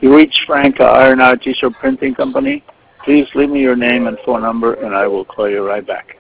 You reached Frank Iron T-shirt printing company. Please leave me your name and phone number, and I will call you right back.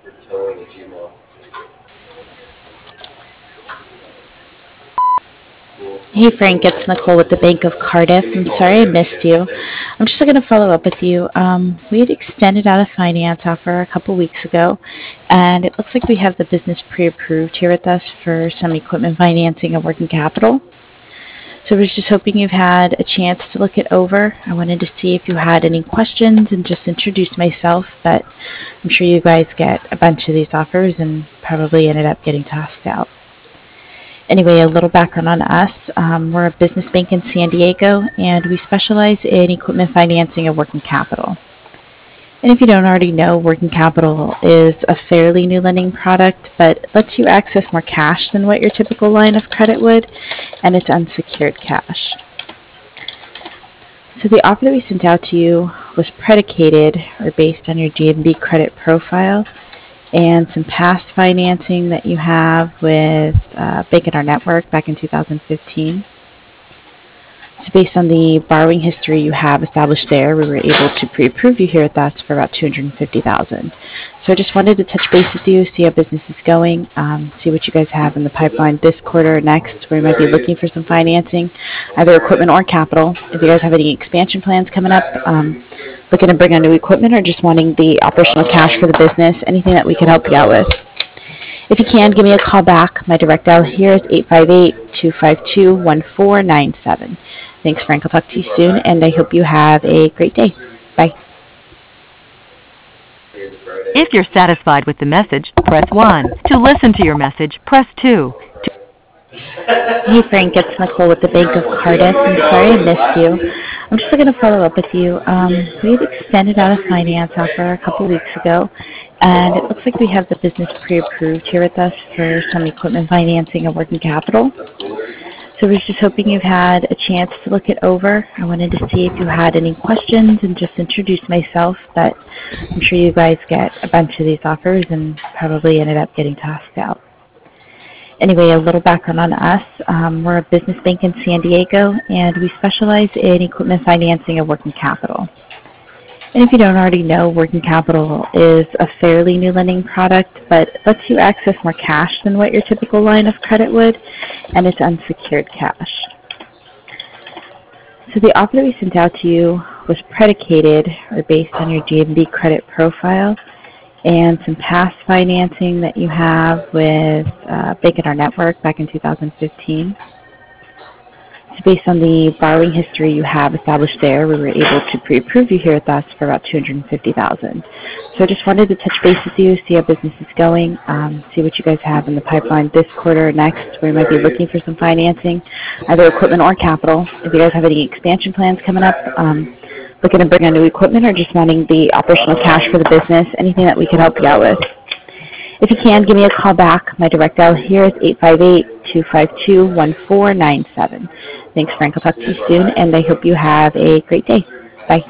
Hey Frank, it's Nicole with the Bank of Cardiff. I'm sorry I missed you. I'm just going to follow up with you. We had extended out a finance offer a couple weeks ago, and it looks like we have the business pre-approved here with us for some equipment financing and working capital. So I was just hoping you've had a chance to look it over. I wanted to see if you had any questions and just introduce myself, but I'm sure you guys get a bunch of these offers and probably ended up getting tossed out. Anyway, a little background on us. We're a business bank in San Diego, and we specialize in equipment financing and working capital. And if you don't already know, working capital is a fairly new lending product, but lets you access more cash than what your typical line of credit would, and it's unsecured cash. So the offer that we sent out to you was predicated or based on your DNB credit profile and some past financing that you have with Bank in Our Network back in 2015. So based on the borrowing history you have established there, we were able to pre-approve you here with us for about $250,000. So I just wanted to touch base with you, see how business is going, see what you guys have in the pipeline this quarter or next, where you might be looking for some financing, either equipment or capital. If you guys have any expansion plans coming up, looking to bring on new equipment, or just wanting the operational cash for the business, anything that we can help you out with. If you can, give me a call back. My direct dial here is 858-252-1497. Thanks, Frank. I'll talk to you soon, and I hope you have a great day. Bye. If you're satisfied with the message, press 1. To listen to your message, press 2. Hey Frank, it's Nicole with the Bank of Cardiff. I'm sorry I missed you. I'm just going to follow up with you. We had extended out a finance offer a couple weeks ago, and it looks like we have the business pre-approved here with us for some equipment financing and working capital. So I was just hoping you've had a chance to look it over. I wanted to see if you had any questions and just introduce myself, but I'm sure you guys get a bunch of these offers and probably ended up getting tossed out. Anyway, a little background on us. We're a business bank in San Diego, and we specialize in equipment financing and working capital. And if you don't already know, working capital is a fairly new lending product, but lets you access more cash than what your typical line of credit would, and it's unsecured cash. So the offer that we sent out to you was predicated or based on your DNB credit profile and some past financing that you have with Bank in Our Network back in 2015. So based on the borrowing history you have established there, we were able to pre-approve you here with us for about $250,000. So I just wanted to touch base with you, see how business is going, see what you guys have in the pipeline this quarter or next, where you might be looking for some financing, either equipment or capital. If you guys have any expansion plans coming up, looking to bring on new equipment, or just wanting the operational cash for the business, anything that we can help you out with. If you can, give me a call back. My direct dial here is 858-252-1497. Thanks, Frank. I'll talk to you soon, and I hope you have a great day. Bye.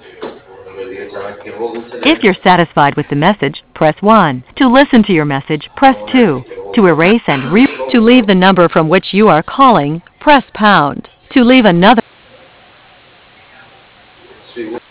If you're satisfied with the message, press 1. To listen to your message, press 2. To erase and to leave the number from which you are calling, press pound. To leave another